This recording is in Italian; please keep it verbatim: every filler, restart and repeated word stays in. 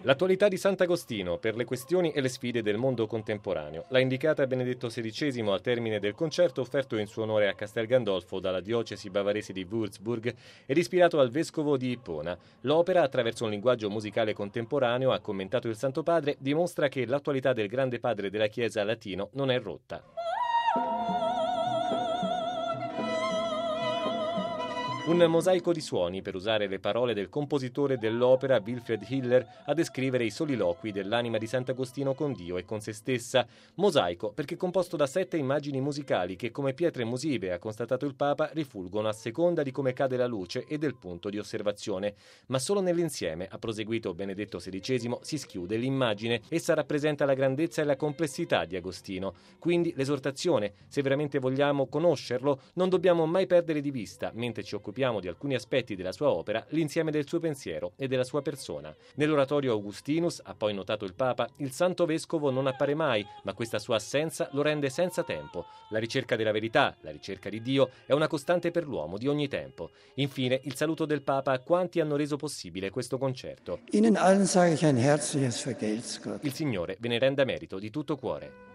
L'attualità di Sant'Agostino per le questioni e le sfide del mondo contemporaneo. L'ha indicata Benedetto sedicesimo al termine del concerto offerto in suo onore a Castel Gandolfo dalla diocesi bavarese di Würzburg ed ispirato al vescovo di Ippona. L'opera, attraverso un linguaggio musicale contemporaneo, ha commentato il Santo Padre, dimostra che l'attualità del grande padre della Chiesa latino non è rotta. Un mosaico di suoni, per usare le parole del compositore dell'opera Wilfried Hiller, a descrivere i soliloqui dell'anima di Sant'Agostino con Dio e con se stessa. Mosaico perché composto da sette immagini musicali che, come pietre musive, ha constatato il Papa, rifulgono a seconda di come cade la luce e del punto di osservazione. Ma solo nell'insieme, ha proseguito Benedetto sedicesimo, si schiude l'immagine. Essa rappresenta la grandezza e la complessità di Agostino. Quindi l'esortazione, se veramente vogliamo conoscerlo, non dobbiamo mai perdere di vista, mentre ci occupiamo di alcuni aspetti della sua opera, l'insieme del suo pensiero e della sua persona. Nell'oratorio Augustinus, ha poi notato il Papa, il Santo Vescovo non appare mai, ma questa sua assenza lo rende senza tempo. La ricerca della verità, la ricerca di Dio, è una costante per l'uomo di ogni tempo. Infine, il saluto del Papa a quanti hanno reso possibile questo concerto. Ihnen allen sage ich ein herzliches Vergelt's Gott. Il Signore ve ne renda merito di tutto cuore.